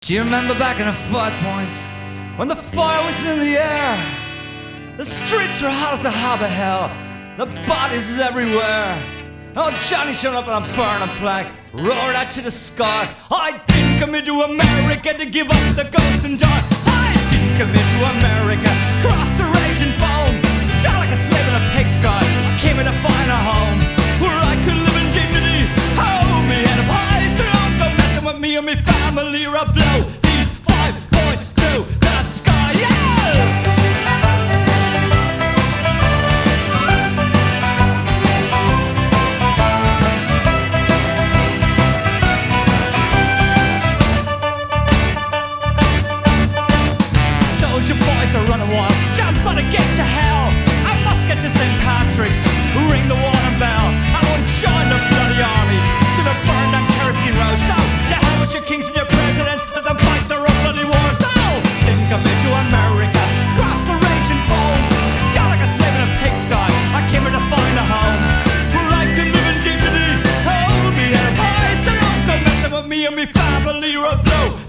Do you remember back in the 5 points when the fire was in the air? The streets were hot as a harbour hell, the bodies everywhere. Oh, Johnny showed up on a burning plank, roared out to the sky. I didn't come into America to give up the ghost and die. I didn't come into America, cross the raging foam, die like a slave in a pigsty. I came here to find a home where I could live in dignity. Hold me head up high, so don't go messing with me or me family, or I'll blow these 5 points to the sky. Yeah! Soldier boys are running wild, jump on the gates of hell. I must get to St. Patrick's, ring the warning bell. I won't join the bloody army, so they burn that kerosene row. So, to hell with your kings and your presidents, let them fight their own bloody wars. So, didn't come into America, cross the raging foam, down like a slave in a pigsty. I came here to find a home where I could live in dignity. Hold me head up high, so don't go messing with me or me family, or I'll blow